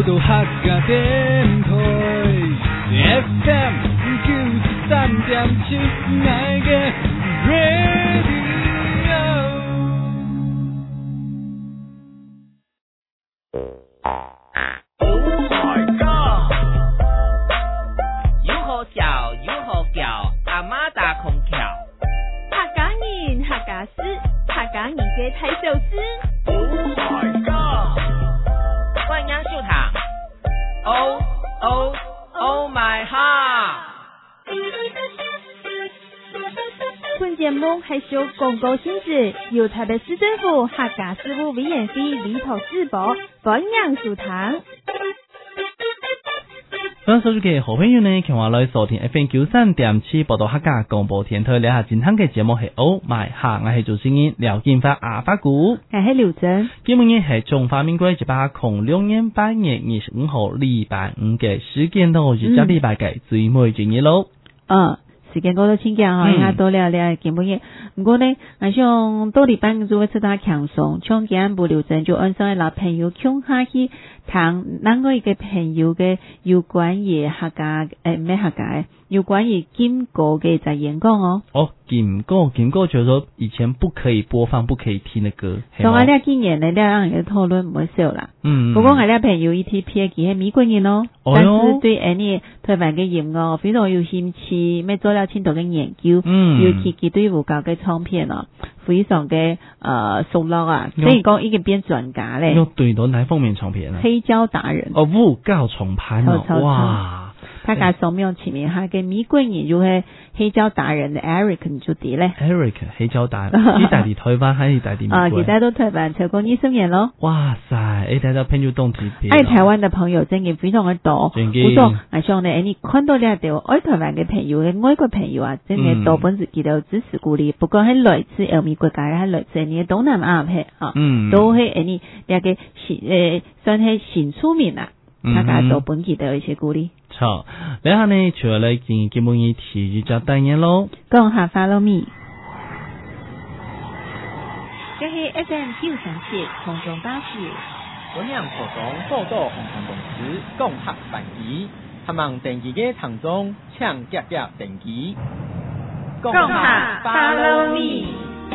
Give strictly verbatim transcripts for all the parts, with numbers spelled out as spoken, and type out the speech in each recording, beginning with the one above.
到客家電台 F M 九三點七，愛嘅 Radio。 Oh my god！ 有好笑，有好叫，阿媽打空橋。 客家人，客家事，客家人嘅睇小事。 Oh my god！ 歡迎收聽。Oh oh oh my god！ 本節目係屬廣告性質，由台北市政府客家事務委員會委託直播，歡迎收聽。 咁收住嘅好朋友呢，今晚來收聽 F M 九三點七報道客家廣播電台，聊下今天嘅節目係 Oh My 客，我係主持人廖建發阿發古， 我係劉真。 今日係中華民國一百零六年八月二十五號禮拜五嘅時間到，就將禮拜嘅最尾一日咯。 嗯，時間過得真快哈，應該多聊聊今日。不過呢，我想到禮拜五就會出大輕鬆，從今日不劉真就按上老朋友傾下去。談咱個一個朋友嘅有關於客家誒咩客家嘅有關於金歌嘅在演講哦。 哦，金歌金歌就是說以前不可以播放、不可以聽的歌。 所以我哋今年咧，咧讓人討論唔會少啦。 嗯。 不過我哋朋友一提撇佢係美國人咯， 哦、 但是對誒呢台灣嘅音樂非常有興趣，咩做了深度嘅研究。嗯。尤其佢對胡搞嘅唱片啊，非常嘅誒熟絡啊，所以講已經變專家咧。 有對到哪方面唱片啊？ 黑膠達人哦，烏膠重盤哦，哇！ 他家上面前面下嘅美國人就係黑膠達人嘅 Eric 就啲咧 ，Eric 黑膠達人，佢大啲台灣還是大啲美國？ 啊，佢帶到台灣超過二十年咯。 哇塞！誒，睇到朋友動幾片。 愛台灣嘅朋友真係非常嘅多，好多。我想咧，你看到呢條愛台灣嘅朋友嘅外國朋友啊，真係多本自己都支持鼓勵。不過喺來自歐美國家嘅，喺來自呢東南亞嘅啊，都係誒呢兩個新誒算係新出名啊。大家都本期都有一些鼓勵。 錯，然後呢，除咗嚟見基本議題就單嘢咯。 講下 Follow Me，這係 F M 九三七空中巴士。 本人所講報道航空公司講客辦機，希望定期嘅聽眾請夾夾定期。 講下 Follow Me。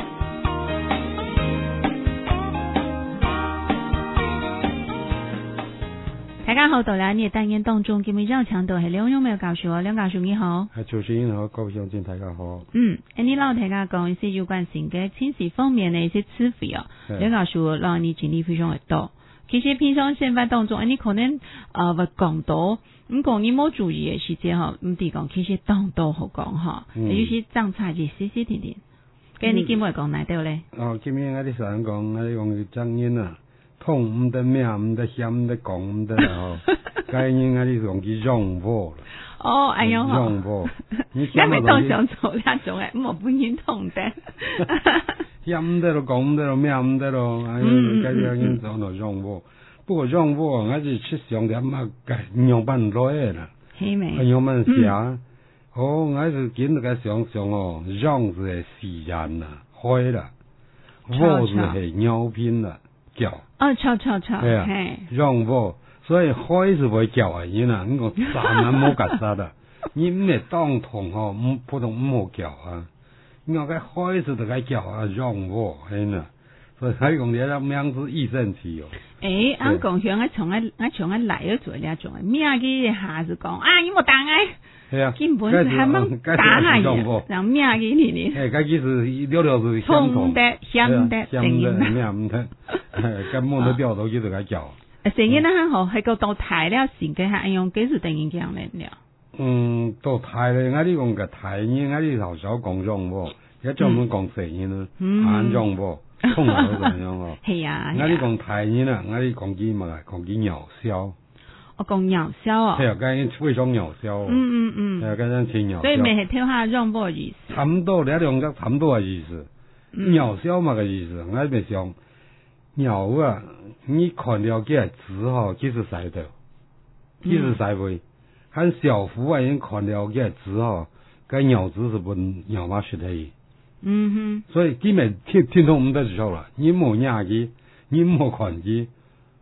大家好，到嚟呢個單元當中，今日要強調係兩樣沒有教授，梁教授你好。 係主持人好，各位鄉親大家好。 嗯，誒，你老大家講一些有關性嘅清洗方面嘅一些詞彙哦，梁教授讓你經歷非常嘅多。其實平常生活當中，誒，你可能誒會講到，唔講你冇注意嘅時間嗬，唔地講其實當多好講嗬，有些爭差就細細點點。咁你今日講哪度咧？ 哦，今日我哋想講，我哋講爭音啊。痛唔得命唔得險唔得講唔得吼，該人啊你講佢讓步啦。 哦，哎喲， 讓步， 你咪當想做兩種誒，唔好本人痛得。 險唔得咯，講唔得咯，命唔得咯，哎喲，該人做咯讓步。不過讓步，我是七上點啊，該樣辦來啦。 係咪？ 樣辦寫，哦，我是見到個想想哦，讓是係自然啦，開啦，步是係尿片啦。叫哦，吵吵吵， 係啊，讓步，所以開是會叫啊，因啊，你講站啊冇夾實啦，你唔係當堂哦，唔普通唔好叫啊，你講佢開是就該叫啊，讓步係呢，所以佢講你個名字意神奇哦。 誒，我講像我從我我從我來咗做呢種，咩嘅下子講啊，你冇打我。係啊，基本係掹打下嘢，讓咩嘅你你。 誒，佢其實了了是相同， 得相得相得咩唔得，根本都掉到佢就該叫。 成日咧好係個到台了，成嘅係用幾時定影響嚟了？ 嗯，到台咧，我哋講個台語，我哋頭先講讓步，而家專門講成語啦，喊讓步，通常都咁樣哦。 係啊， 我哋講台語啦，我哋講幾乜？講幾鳥燒。 我講鳥燒啊。 係啊，跟住會講鳥燒。嗯嗯嗯。 係啊，跟住聽鳥燒。 所以咪係跳下讓步嘅意思。 差唔多，你兩隻差唔多嘅意思。鳥燒嘛嘅意思，我咪想鳥啊，你看了幾個字吼，其實識到，其實識袂。看小虎啊，因看了幾個字吼，個鳥字是本鳥嘛識起。嗯哼。所以基本聽聽懂唔得就錯啦，你冇聽佢，你冇看佢。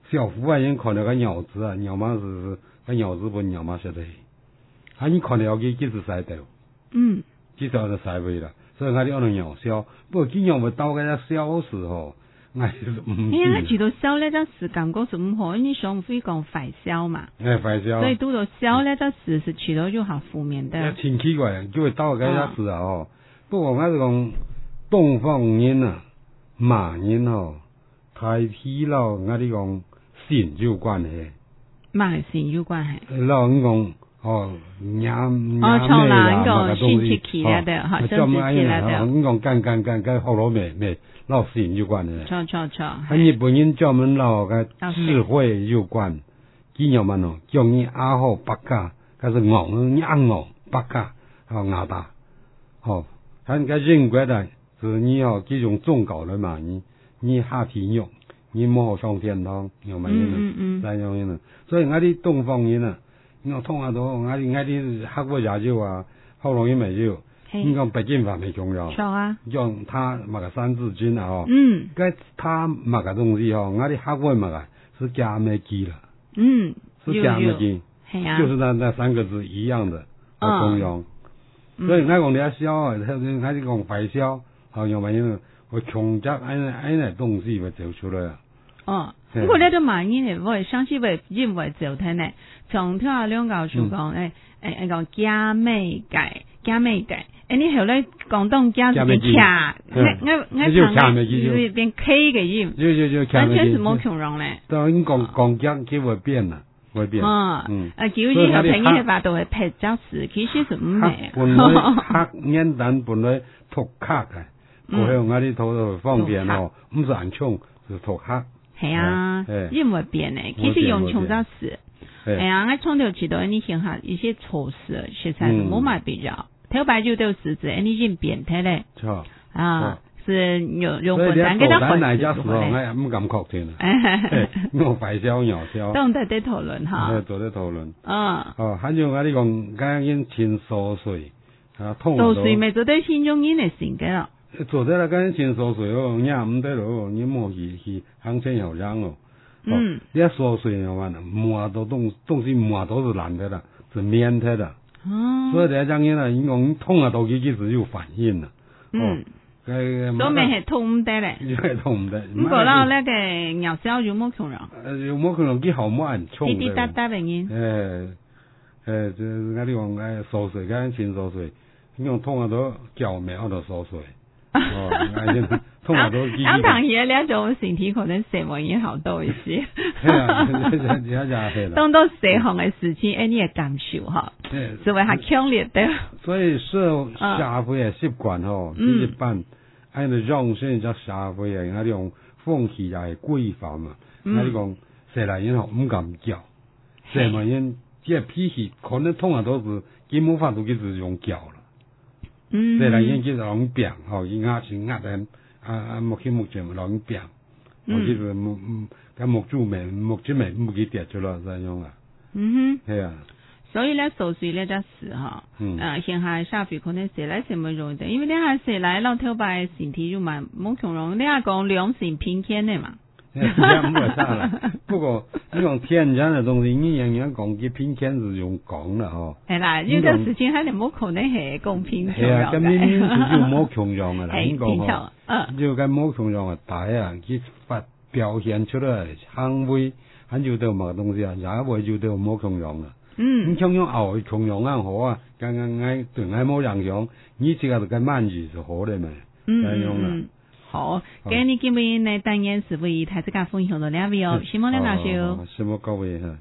小虎啊，因看到个鸟子啊，鸟嘛是个鸟子本鸟嘛识得，啊，你看到佢其实晒到， 嗯， 至少就晒未啦，所以我哋按鸟燒，不過見鳥咪到嗰只燒時候，我係唔哎呀，我知道燒呢隻詞感覺是唔好，你想唔會講快燒嘛？ 誒快燒， 所以讀到燒呢隻詞是取到就好負面的。 真奇怪，就會到嗰只時啊吼，不過我係講東方人啊、馬人吼，太疲勞，我哋講線有關係。 馬線有關係。 老人講。哦，娘哦， 娘妹啦， 那個東西， 起來的，哈，生殖起來的。 你講干干干干好多咩咩老師有關嘅。 錯錯錯。 喺日本人專門老個智慧有關，見有乜咯？叫你阿好八家，佢是昂硬昂八家，哦牙打，哦，佢個人國的是你哦這種宗教的嘛，你你下天獄，你冇上天堂，有乜嘢呢？ 嗯嗯三樣嘢呢？所以我哋東方人啊。你講通下到，我哋我哋黑過廿招啊，後來也沒有。你講北京話沒重要。 錯啊。 用他買個三字經啊，哦。 嗯。 該他買個東西哦，我哋黑過買個是加美機啦。 嗯。 是加美機。 係啊。 就是那那三個字一樣的，好重要。所以我講你一燒啊，我哋講快燒，好用乜嘢？我窮則安安那東西會走出來啊。 哦。不過呢個萬年嚟，我相信會認為走聽呢。從聽下兩教授講，誒誒誒講加美計，加美計，誒你後來廣東加是變卡，我我我唱嘅是變 K 嘅音，完全是冇強容咧。 當然講講講佢會變啦，會變。 哦，嗯，啊，叫以後聽嘅話都係拍照時，其實是唔係。 本來黑簡單，本來塗卡嘅，過去我哋塗到方便哦，唔是很重，是塗黑。 係啊，音會變咧，其實用強照時。哎呀，我從頭知道你想下一些措施，實在是冇乜必要。頭擺就都是指你已經變態咧。錯啊，是用用混蛋給他混。所以你導彈那家時候，我也唔敢確定啦。我快燒鳥燒。都在啲討論哈。都在討論。嗯。哦，還有我哋講，剛剛清掃水啊，通掃水咪做對新中人嘅性格咯。做得啦，剛清掃水哦，你唔得咯，你冇去去行前有人哦。嗯，你要縮水的話呢，抹都東東西抹都是爛的啦，是粘的的。哦。所以嚟講呢，你講痛啊，到佢其實有反應啦。嗯。誒，所以咪係痛唔得咧。係痛唔得。咁過啦，呢個牛燒有冇可能？誒，有冇可能佢後冇人沖嘅？滴滴答答嘅嘢。誒誒，就我哋講誒縮水，講清掃水，你講痛啊都腳尾喺度縮水。哦，通常都啱談嘢呢一種身體可能社會已經好多一些。係啊，當到社行嘅事情，誒你也感受哈，是會係強烈的。所以社社會嘅習慣吼，一般喺度讓先只社會嘅嗰種風氣又係規範嘛。嗰啲講社內人吼唔敢叫，社內人即係脾氣可能通常都是基本法都叫做用叫啦。嗯，即係人叫做人病，吼，伊壓是壓人，啊啊目前目前人病，我叫做木咁木豬命木豬命唔幾跌咗啦，咁樣啊。嗯哼，係啊。所以咧，數水呢隻事哈，嗯，啊，現下社會可能食來是冇容易的，因為你下食來老頭擺身體就蠻冇強容，你下講兩性平天的嘛。唔係啥啦，不過呢種天然嘅東西，你樣樣講嘅偏見是用講啦，嗬。係啦，呢個事情係冇可能係公平強讓嘅。係啊，咁明明是就冇強讓嘅啦，應該嗬。嗯。就咁冇強讓嘅大啊，佢發表現出來行為，很少都冇東西啊，也會就都冇強讓啦。嗯。咁強讓後強讓啱好啊，剛剛啱對啱冇人讓，你自己就咁慢住就好咧咪，咁樣啦。好，今日今日呢單元是為大家分享到兩位哦，希望兩老師。希望各位哈。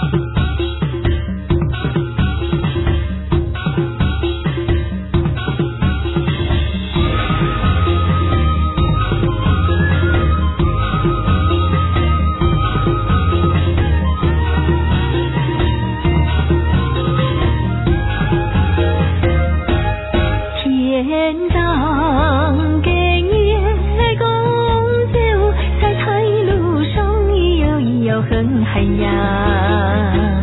天上給夜公酒，在台路上一搖一搖很海洋。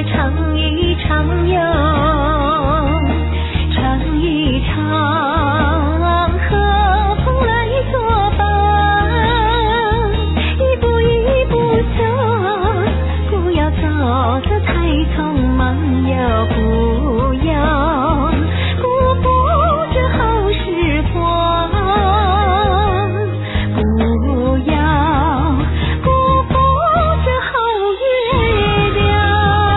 唱一唱哟，唱一唱和风来作伴，一步一步走，不要走得太匆忙哟，不要辜负这好时光，不要辜负这好月亮。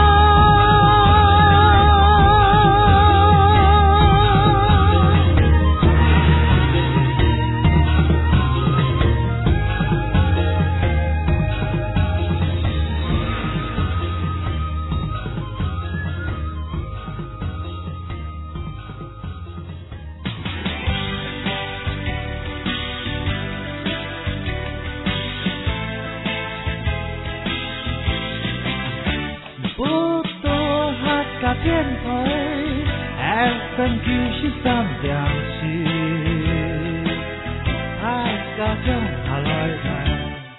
不多客家電台 F M 九十三點七，客家將下來睇。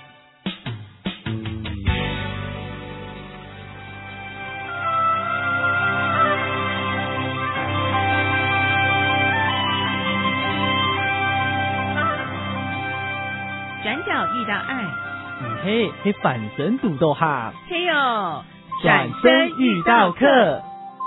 轉角遇到愛， 嘿，嘿，反身獨到下， 嘿喲， 轉身遇到客。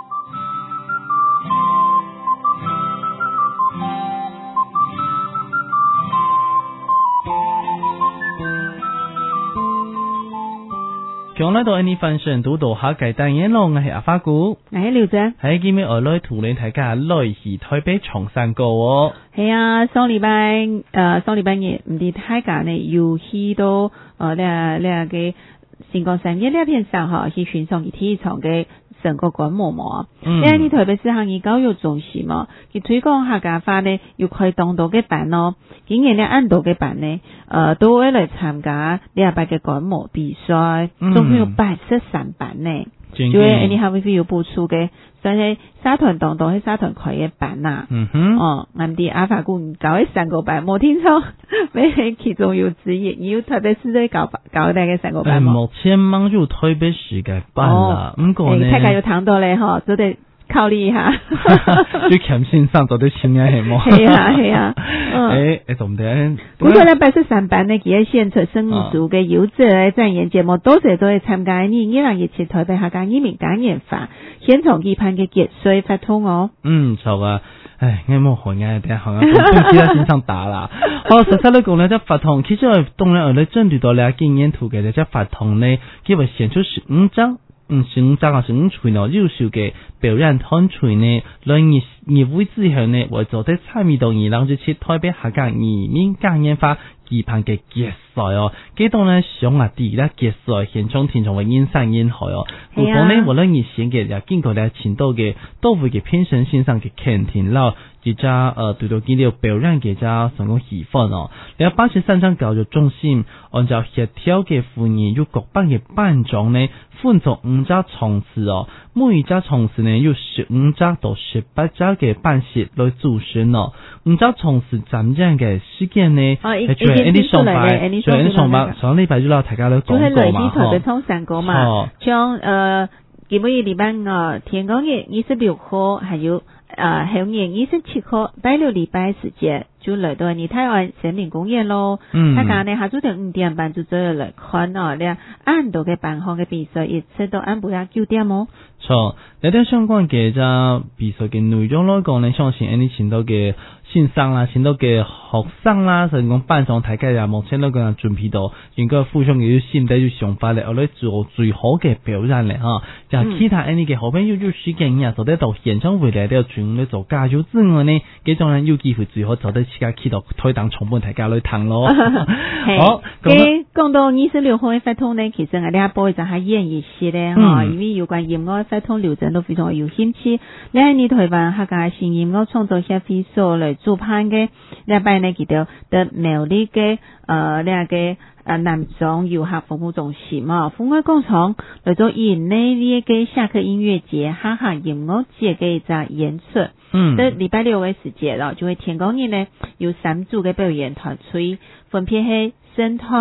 強來到呢份上度度下計單嘢咯，我係阿花姑， 我係廖姐， 喺今日我來同你大家來去台北松山過哦。 係啊，上禮拜誒上禮拜日唔知大家呢有去到誒呢呢個新光三越呢片上嚇去欣賞佢體育場嘅整個觀摩嘛。因為呢台北市行業教育中心嘛，佢推廣客家話呢要開當道嘅班咯，今年呢按道嘅班呢，誒都會嚟參加呢一擺嘅觀摩比賽，總共有八十三班呢。就係你係會有補助嘅，所以沙團當道喺沙團開嘅班啊。 嗯哼。 哦，啱啲阿法官搞咗三個班，冇聽錯，咩其中有之一，要特別是在搞搞大嘅三個班。 目前忙入台北市嘅班啦，唔過呢， 大家要談到咧，嗬，都得考慮一下。 最強線上做啲錢嘅係冇。 係啊係啊， 誒誒，做唔得。 不過咧，八十三班呢，佢喺現場生意組嘅有者咧，展演節目多謝都係參加呢，依然熱切台北客家移民感染法現場期盼嘅結稅發通哦。 嗯，錯啊。唉，我冇學嘅，啲行啊，都知喺線上打啦。好，實際嚟講呢，即法通，其實我當然我哋針對到你經驗圖嘅，即法通呢，佢會選出十五張。嗯，十五張啊，十五場咯，優秀嘅表演團隊呢，來業業會之後呢，會做啲參與到二零一七台北客家移民感染法期盼嘅決賽哦，幾多呢想啊啲啦決賽現場聽眾嘅演上演海哦，如果呢無論熱線嘅又經過咧前度嘅都會嘅偏身線上嘅傾聽啦，而家誒對到見到表演嘅家成功氣氛哦，你八十三張教育中心按照協調嘅輔議有各班嘅班長呢，分做五家場次哦，每一家場次呢有十五家到十八家嘅班室來組成哦，五家場次展演嘅時間呢，係做一啲上班，做一啲上班，上禮拜就啦大家都講過嘛，就係內地台北通上過嘛， 像誒基本禮拜五天光日二十六號，還有誒後年二十七號拜六禮拜時節，就來到你台灣人民公園咯。嗯，大家呢下晝定五點半就左右來看哦，你按到嘅辦項嘅比賽，一直到按不了九點哦。錯，有啲相關嘅就比賽嘅內容來講呢，相信喺你前度嘅先生啦，前度嘅學生啦，甚至講班上大家也目前都咁樣準備到，應該互相嘅心底要想法嚟，我哋做最好嘅表演嚟哈。就其他呢啲好朋友有時間呀，做得到現場回來都要全力做加油之外呢，幾種人有機會最好做得自家去到推檔重本大家嚟談咯。好，咁講到二十六號嘅發通呢，其實我哋下播就係演一些咧哈，因為有關音樂發通流程都非常有興趣。你喺呢台灣客家新音樂創作協會所嚟主辦嘅，呢一擺呢佢哋得苗栗嘅誒呢個誒南莊遊客服務中心嘛，風愛廣場嚟做園內呢個下課音樂節、客家音樂節嘅一個演出。嗯，喺禮拜六嘅時節咯，就會天光日呢有三組嘅表演團隊，分別係生態、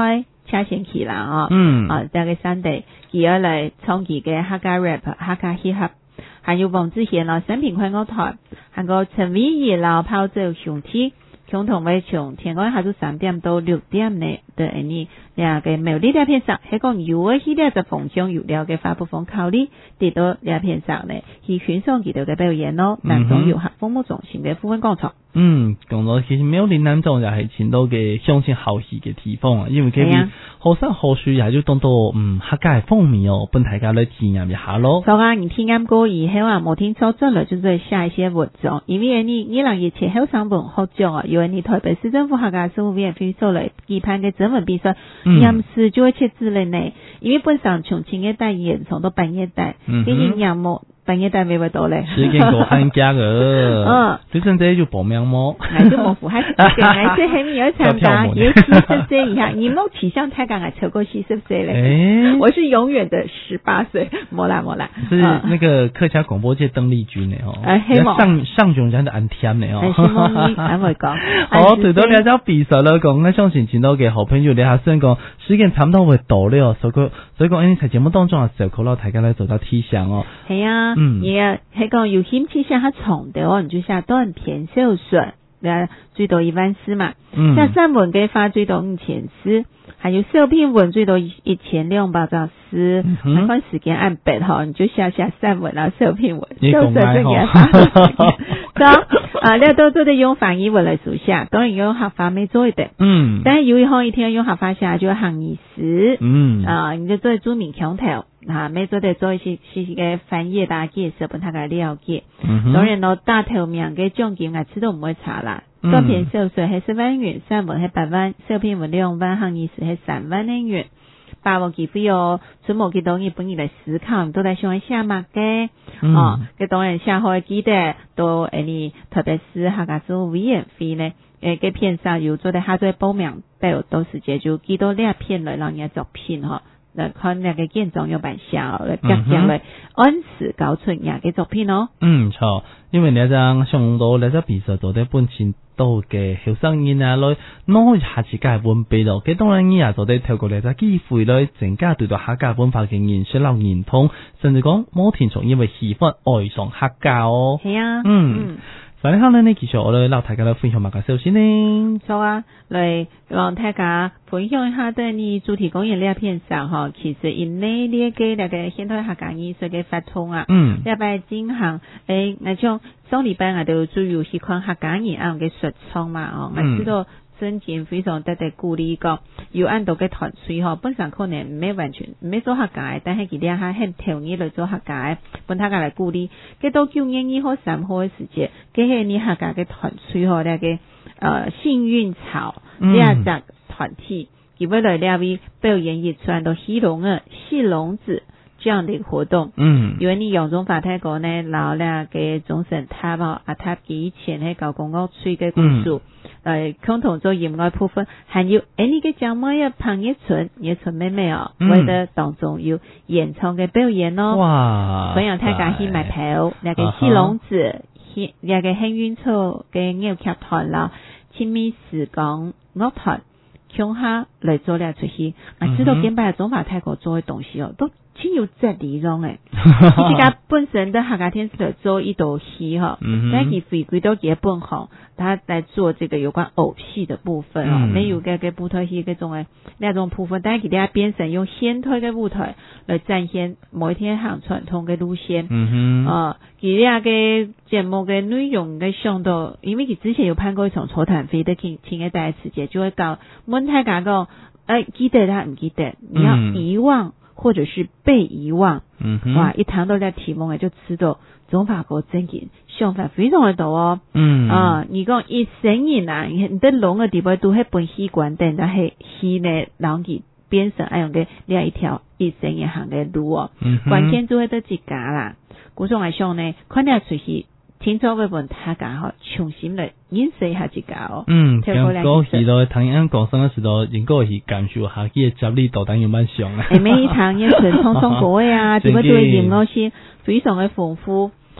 恰先去啦哦， 嗯啊，大概三地，佢而嚟創佢嘅客家 rap、客家 hip hop，還有黃子賢啦、新平快樂台，還有陳偉儀啦、泡椒兄弟。共同為從天光下晝三點到六點呢的呢兩個美麗的片上，係講有嘅系列就逢上有料嘅發布風考慮，得到兩片上呢，去欣賞佢哋嘅表演咯。南中有客風物中心嘅富溫廣場。 嗯，講到其實苗栗南中就係前到嘅鄉親好戲嘅地方啊，因為佢哋後生後續也就當到嗯客家嘅風味哦，本大家來體驗一下咯。 所以你聽啱歌以後啊，冇聽錯咗了，就再下一些活動，因為你你讓一切後生本好講啊，因為你台北市政府客家事務委員會做嚟舉辦嘅徵文比賽，臨時就會設置嚟呢，因為本上從前一代演從到半夜代，啲營養冇。半夜帶微微到咧， 時間過很加個，嗯，最近這就報名麼？ 係都冇符合時間，係即係咪有參加？有四十歲以下，你冇起向太講係超過四十歲咧。我是永遠的十八歲，冇啦冇啦。 是那個客家廣播界鄧麗君呢？哦， 希望上上中間的安天呢？哦， 希望你安慰講。 好，對到了解比賽啦，講我相信前到嘅好朋友，你下先講時間差唔多會到了，所以所以講喺節目當中啊，時候可能大家咧做到提醒哦。 係啊。嗯，也係講有興趣下下重的哦，你就下短篇小說，誒，最多一萬四嘛。嗯。像散文嘅話，最多五千四，還有小篇文最多一千兩百張四。嗯。看時間按筆哈，你就下下散文啊，小篇文。小說就給他。咁啊，你都都得用翻譯文來書寫，當然用客話沒做一點。嗯。但係有以後一天用客話寫就行意思。嗯。啊，你就做注明腔頭。啊，每做得做一些些嘅翻譯大介紹，本他嘅了解。嗯、當然咯，大頭名嘅獎金我知道唔會差啦。短篇小說係十萬元，散文係八萬，小篇文兩萬，行意思係三萬零元。把握機會哦，出冇幾多日本人嚟思考，都嚟想一下嘛嘅。嗯、哦，嘅當然下回記得到誒，特別是客家事務委員會呢，誒，嘅片上有做得下載報名表，到時間就幾多兩片來讓人作品嗬。來看那個建中有辦小來講講來按時搞出人嘅作品咯。嗯， 錯，因為你將上到你只比賽做得本錢多嘅後生人啊，來攞下次加本備咯。佢當然你也做得透過你只機會來增加對到客家文化嘅認識、留認同，甚至講冇聽從因為喜歡愛上客家哦。 係啊，嗯。嗯所以可能呢，其實我哋撈大家嚟分享埋個消息呢。 好啊，嚟讓大家分享一下對你主題公演呢一片上嗬，其實因呢呢個那個現代客家藝術嘅發通啊，嗯，禮拜進行誒，那種上禮拜我哋主要是看客家藝案嘅說唱嘛，哦，我知道真正非常得得鼓勵個，有按到嘅團隊嗬，本身可能唔係完全唔係做客家，但係佢哋係很投入嚟做客家，本他家嚟鼓勵，佢到九月二號三號嘅時節，佢係你客家嘅團隊嗬，那個呃幸運草呢一隻團體，佢為來兩位表演一串到戲龍啊戲龍子這樣的活動，嗯，因為你楊宗發太講呢，老兩個總審他嘛，啊他以前喺搞公屋區嘅故事。誒，共同做業外部分，還有誒，你嘅節目要彭一純、一純妹妹哦，為咗當中有演唱嘅表演咯。哇！所以大家去買票，那個戲龍子，那、那個幸運草嘅粵劇團啦，親密時光樂團，共下嚟做了出去。我知道點解總法泰國做嘅東西哦，都挺有哲理種誒。自家本身的客家電視台做一道戲哈，但係回歸到佢本行。他在做這個有關偶戲的部分哦，沒有個個舞台戲嗰種誒那種部分，但係佢哋變成用現代嘅舞台來展現某一天行傳統嘅路線。嗯哼，啊，佢哋嘅節目嘅內容嘅上到，因為佢之前有拍過一場草彈飛的聽聽嘅第一次節，就會講問大家講，誒記得他唔記得，你要遺忘或者是被遺忘。嗯哼，哇，一談到呢題目誒就知道總法國真嘅想法非常的多哦。嗯啊，你講一生人啊，你得攏嘅地方都係本戲館，但係戲呢，讓佢變成愛用嘅另一條一生人行嘅路哦。嗯，關鍵就係得自家啦。古種來講呢，看你出去聽咗嘅本大家嗬，重新嚟認識一下自家哦。嗯，咁嗰時代唐人講生嘅時候，應該係感受下佢嘅接力度等於蠻上啊。 誒，每一堂也是匆匆過位啊，點解都會演嗰些非常嘅豐富。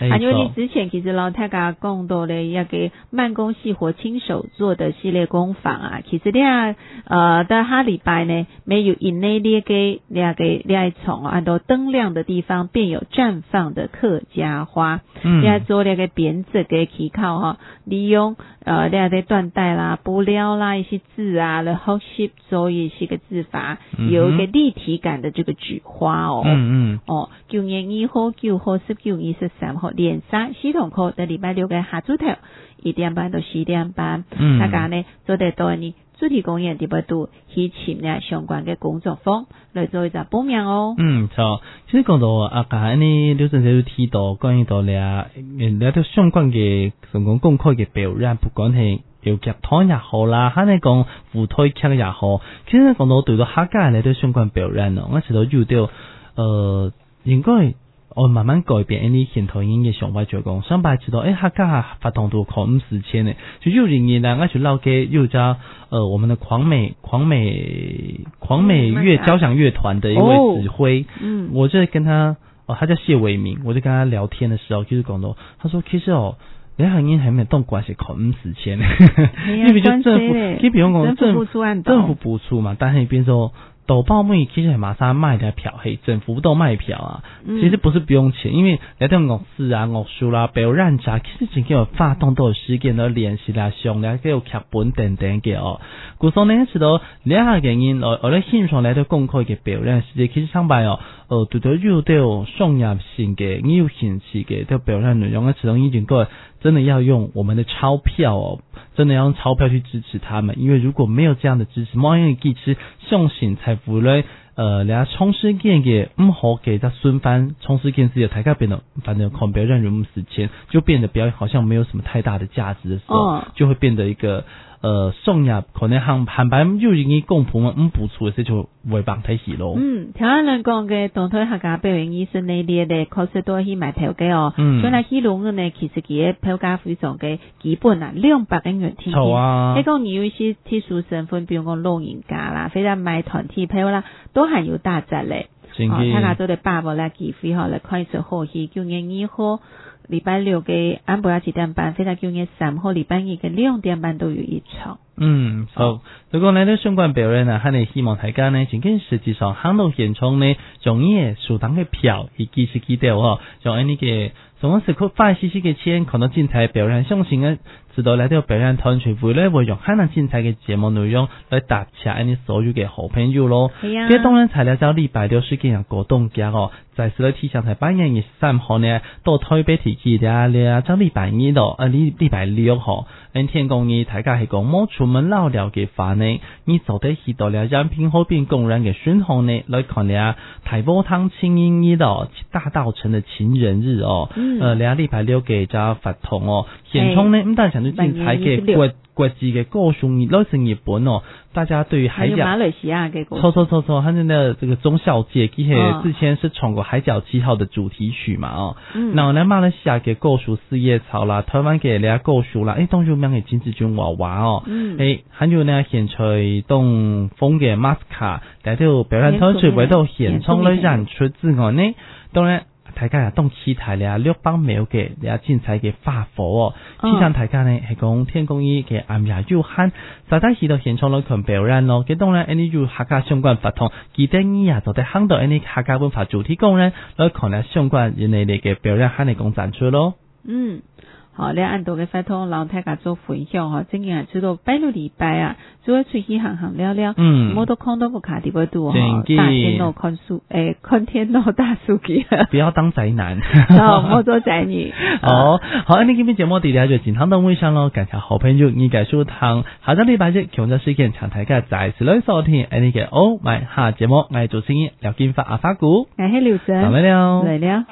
啊，因为你之前其实老太家讲到咧，要给慢工细活亲手做的系列工坊啊，其实咧呃，在哈礼拜呢，没有以内列给两个两从按照灯亮的地方便有绽放的客家花，嗯，要做那个编织给起靠哈，利用呃那个缎带啦、布料啦一些字啊，然后写做一些个字法，有一个立体感的这个菊花哦，嗯嗯，哦，九月二号、九号、十九、二十三号连三系统课在礼拜六嘅下晝頭一點半到四點半，嗯，大家呢做得到呢主題公園第八度去參加相關嘅工作坊來做一個報名哦。嗯， 錯，其實講到啊，剛才呢劉先生有提到關於到咧，咧到相關嘅成功公開嘅表演，不管係有劇團也好啦，還係講舞台劇也好，其實講到對到客家咧都相關表演咯，我知道有到呃應該。我慢慢改變呢現代人嘅想法，就講上擺知道，誒客家發動到考五十千呢，就有人呢，我去撈嘅又叫呃我們的狂美狂美狂美樂交響樂團的一位指揮，嗯，我就跟他哦，他叫謝偉明，我就跟他聊天的時候，就是講到，他說其實哦，兩行人還沒動關係考五十千，因為就政府，佢比如講政府政府補助嘛，但係變咗。抖報妹其實係馬上賣嘅票，係政府都賣票啊。其實不是不用錢，因為嚟到樂師啊、樂書啦、表演者，其實真叫發動到時間嚟練習啦、上啦，叫劇本等等嘅哦。故所呢，知道兩下原因，我我哋欣賞嚟到公開嘅表演時間，其實上擺哦，呃，對到有到商業性嘅、有興趣嘅到表演內容，我始終已經過真的要用我們的鈔票哦，真的要用鈔票去支持他們，因為如果沒有這樣的支持，冇人支持相信才會來呃，嚟從事件嘅唔好給他順番從事件事，大家變得反正看表演人物時間，就變得表演好像沒有什麼太大的價值的時候，哦、就會變得一個呃，送入可能行行板又已經共譜嘛，唔補助嘅時就會幫睇戲咯。嗯， 聽人講嘅當台客家表演醫生呢啲咧，確實都去買票嘅哦。嗯，所以嚟戲龍嘅呢，其實佢嘅票價非常嘅基本啊，兩百元天天。好啊。你講你有一些特殊身份，比如講老人家啦，非常買團體票啦，都係有打折咧。哦，睇下做啲爸爸咧，機會嗬嚟看一出好戲，九月二號。禮拜六嘅安排幾點半，非常九月三號禮拜二嘅兩點半都有一場。嗯，好。如果嚟到相關表演啊，係你希望大家呢，真嘅實際上行到現場呢，用呢個數檔嘅票，以及是記得哦，用呢個什麼時刻花少少嘅錢，看到精彩表演，相信嘅知道嚟到表演團聚會咧，會用可能精彩嘅節目內容來搭洽你所有嘅好朋友咯。係啊。這當然材料就禮拜六是嘅人活動家哦，在此咧提醒台八月二十三號呢，到台北地區咧咧，將禮拜二咯，啊禮禮拜六號，因天公義大家係講冇出門老了嘅話呢，你就得去到了人品後邊公園嘅巡航呢，來看咧台波湯青英一咯，大稻埕的情人日哦。嗯。呃，咧禮拜六嘅就發通哦，現場呢唔但想到精彩嘅國國際嘅歌頌日，來自日本哦，大家對於海角馬來西亞嘅歌，錯錯錯錯，他們的這個鍾小姐，其實之前是唱過《海角七號》的主題曲嘛哦。嗯。然後呢，馬來西亞嘅歌頌四葉草啦，台灣嘅咧歌頌啦，誒，當中名嘅金志娟娃娃哦。嗯。誒，還有呢，現在東風嘅 Masca，嚟到表演團聚為到現場來演出之外呢，當然。大家也當期待咧，六幫廟嘅咧精彩嘅花火哦。其實大家呢係講天公姨嘅暗夜要喊，實在去到現場來看表演咯。佢當然，呢有客家相關活動，記得你啊就得行到呢客家文化主題公園來看咧相關人哋嘅表演，喊你講展出咯。嗯。好，你按到嘅發通，讓大家做分享哈，正經係知道拜六禮拜啊，做一出去行行了了，嗯，冇到看到個卡啲嗰度哈，大天路看數，誒，看天路大數據，不要當宅男，好，冇做宅女。哦，好，呢今天節目地點就健康到尾上咯，感謝好朋友你介紹堂，下個禮拜日強咗事件，請大家再次來收聽呢個 Oh My 下節目，我係主持人廖金發阿發古，我係劉真，嚟了，嚟了。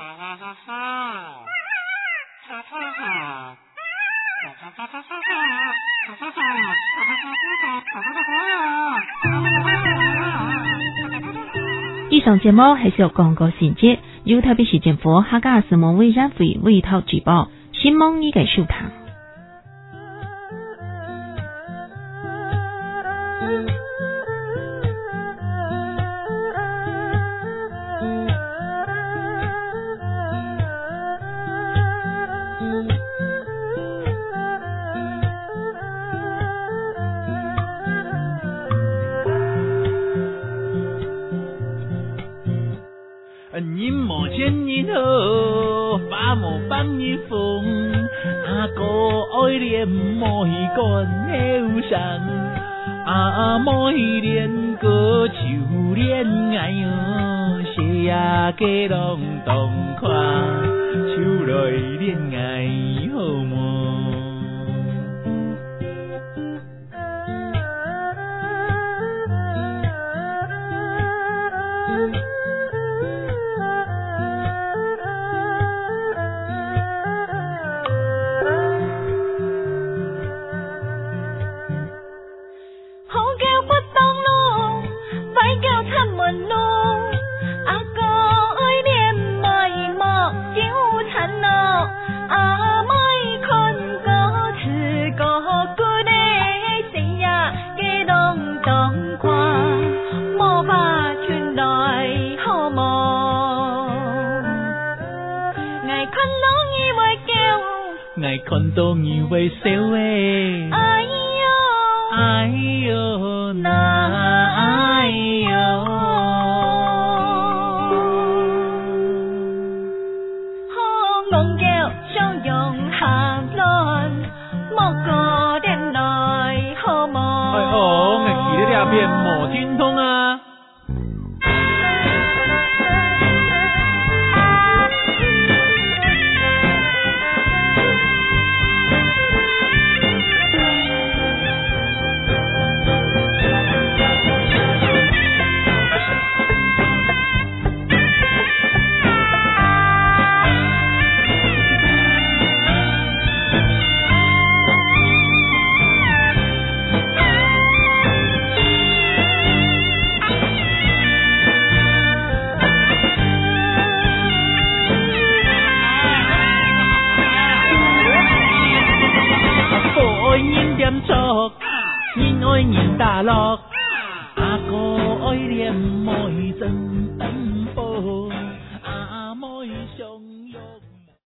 以上節目係屬廣告性質，由特別市政府客家事務委員會委託直播，希望你嘅收聽。 阿莫放一风，阿哥爱恋莫一干后上，阿莫一恋个秋恋爱哟，夕呀个隆咚看，秋来恋爱好么？爱看到你微笑诶，哎呦，哎呦，那哎呦，好昂叫笑容下乱，莫过点来好么？哎哦，我记得这片莫精通啊。人爱人大乐，阿哥爱念妹真奔波，阿妹上。